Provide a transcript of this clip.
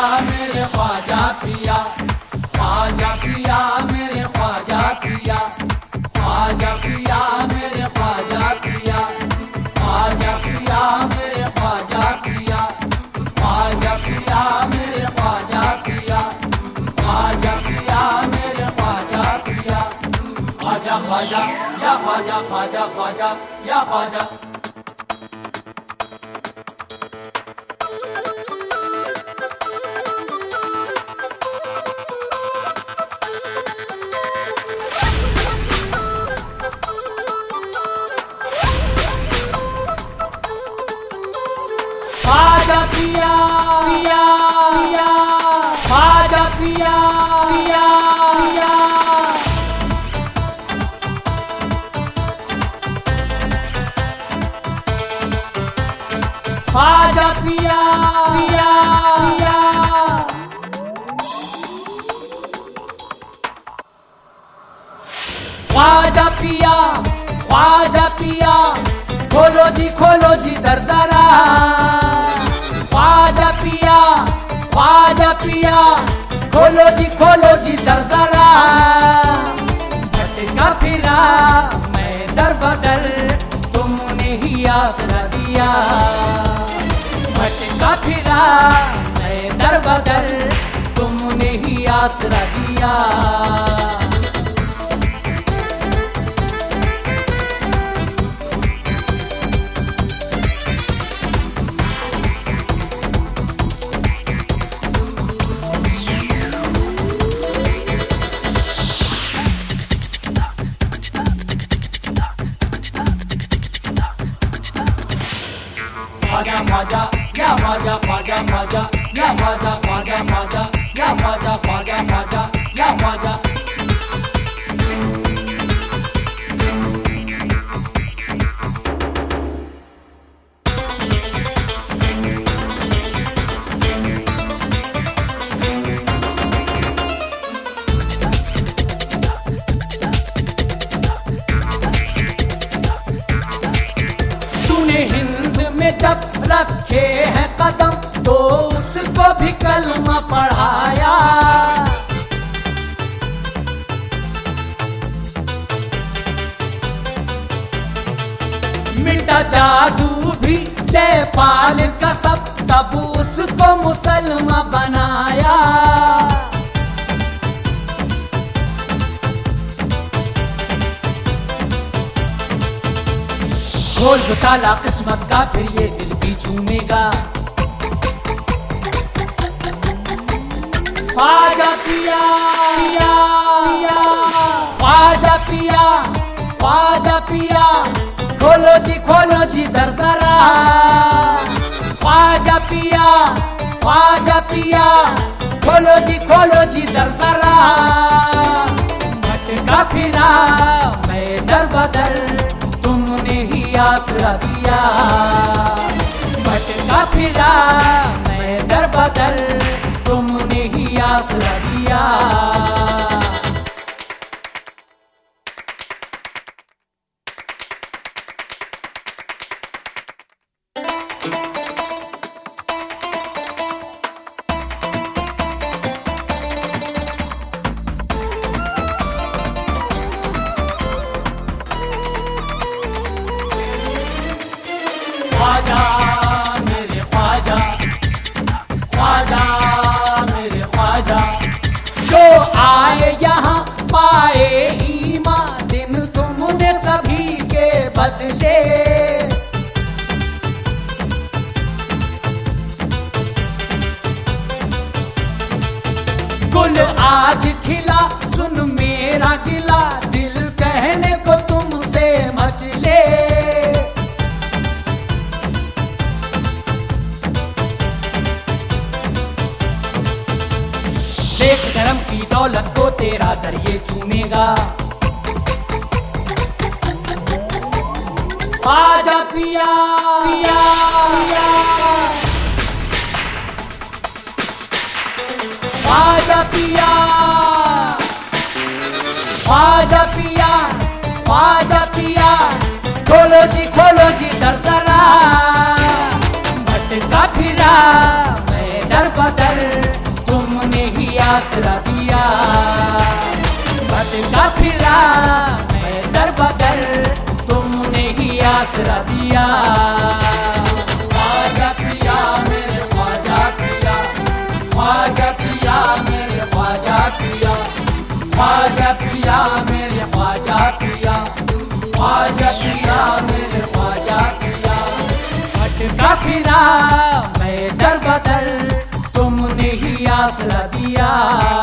मेरे ख्वाजा पिया, ख्वाजा पिया मेरे ख्वाजा पिया, ख्वाजा पिया मेरे ख्वाजा पिया, ख्वाजा पिया मेरे ख्वाजा पिया, ख्वाजा पिया मेरे ख्वाजा पिया, ख्वाजा पिया मेरे ख्वाजा पिया। ख्वाजा ख्वाजा या ख्वाजा ख्वाजा ख्वाजा या ख्वाजा। ख्वाजा पिया पिया पिया, ख्वाजा पिया पिया पिया। ख्वाजा पिया पिया पिया। ख्वाजा पिया ख्वाजा पिया, खोलो जी दर जरा। ख्वाजा पिया खोलो जी दर जरा। भटका फिरा मैं दर बदर, तुमने ही आसरा दिया। भटका फिरा मैं दर बदर, तुमने ही आसरा दिया। ख्वाजा ख्वाजा या ख्वाजा ख्वाजा ख्वाजा या ख्वाजा ख्वाजा ख्वाजा या ख्वाजा ख्वाजा ख्वाजा या ख्वाजा। जब रखे हैं कदम तो उसको भी कलमा पढ़ाया। मिटा जादू भी जयपाल का सब, तब उसको मुसलमान बनाया। खोल दो ताला किस्मत का, फिर ये दिल भी झूमेगा। ख्वाजा पिया पिया पिया, ख्वाजा पिया ख्वाजा पिया, खोलो जी दर जरा। ख्वाजा पिया खोलो जी दर जरा। भटका फिरा मैं दर बदर, तुमने ही आसरा दिया। भटका फिरा मैं दर बदर, तुमने ही आसरा दिया। ख्वाजा मेरे ख्वाजा, ख्वाजा मेरे ख्वाजा। जो आए यहाँ पाए ईमान, दिन तुमने सभी के बदले। गुल आज खिला सुन मेरा गिला, दिल कहने को तुमसे मचले। देख धर्म की दौलत को तेरा दर ये चूमेगा। ख्वाजा पिया पिया पिया, ख्वाजा पिया ख्वाजा पिया ख्वाजा पिया, खोलो जी दर जरा। भटका फिरा मैं दर बदर, आसरा दिया। ख्वाजा पिया मेरे ख्वाजा पिया, ख्वाजा पिया मेरे ख्वाजा पिया, ख्वाजा पिया मेरे ख्वाजा पिया, ख्वाजा पिया मेरे ख्वाजा पिया। भटका फिरा मैं दर बदर, तुमने ही आसरा दिया।